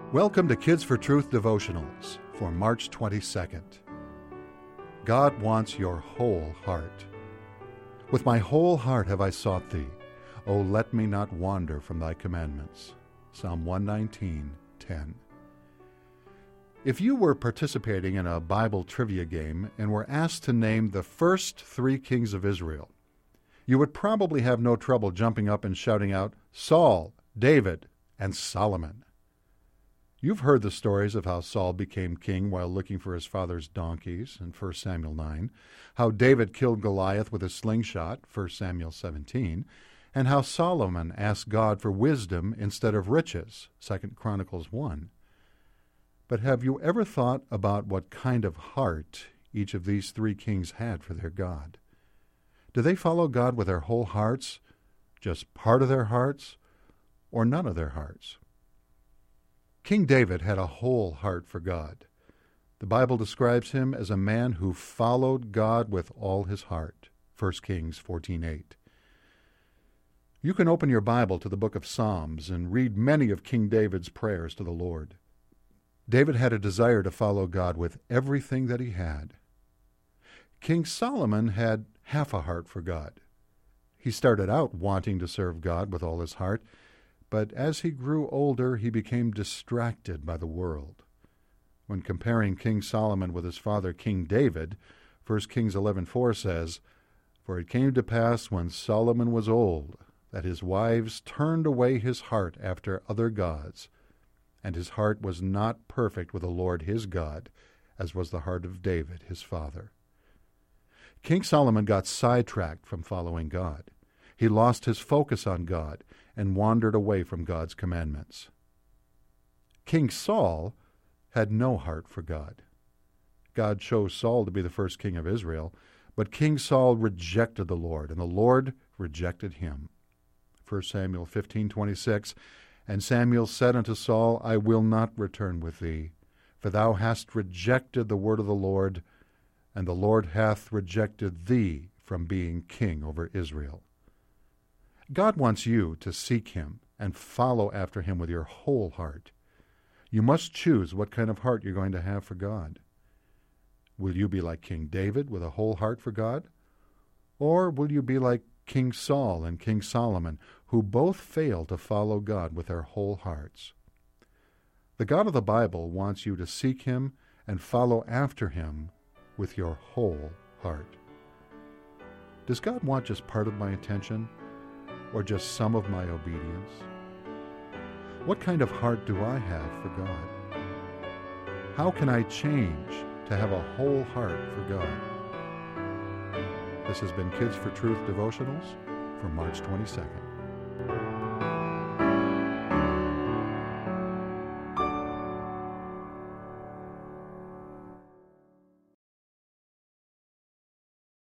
Welcome to Kids for Truth devotionals for March 22nd. God wants your whole heart. With my whole heart have I sought thee. O let me not wander from thy commandments. Psalm 119:10. If you were participating in a Bible trivia game and were asked to name the first 3 kings of Israel, you would probably have no trouble jumping up and shouting out Saul, David, and Solomon. You've heard the stories of how Saul became king while looking for his father's donkeys in 1 Samuel 9, how David killed Goliath with a slingshot, 1 Samuel 17, and how Solomon asked God for wisdom instead of riches, 2 Chronicles 1. But have you ever thought about what kind of heart each of these 3 kings had for their God? Do they follow God with their whole hearts, just part of their hearts, or none of their hearts? King David had a whole heart for God. The Bible describes him as a man who followed God with all his heart, 1 Kings 14:8. You can open your Bible to the book of Psalms and read many of King David's prayers to the Lord. David had a desire to follow God with everything that he had. King Solomon had half a heart for God. He started out wanting to serve God with all his heart, but as he grew older, he became distracted by the world. When comparing King Solomon with his father King David, 1 Kings 11:4 says, "For it came to pass when Solomon was old, that his wives turned away his heart after other gods, and his heart was not perfect with the Lord his God, as was the heart of David his father." King Solomon got sidetracked from following God. He lost his focus on God and wandered away from God's commandments. King Saul had no heart for God. God chose Saul to be the first king of Israel, but King Saul rejected the Lord, and the Lord rejected him. 1 Samuel 15:26, "And Samuel said unto Saul, I will not return with thee, for thou hast rejected the word of the Lord, and the Lord hath rejected thee from being king over Israel." God wants you to seek him and follow after him with your whole heart. You must choose what kind of heart you're going to have for God. Will you be like King David with a whole heart for God? Or will you be like King Saul and King Solomon, who both failed to follow God with their whole hearts? The God of the Bible wants you to seek him and follow after him with your whole heart. Does God want just part of my attention, or just some of my obedience? What kind of heart do I have for God? How can I change to have a whole heart for God? This has been Kids for Truth devotionals for March 22nd.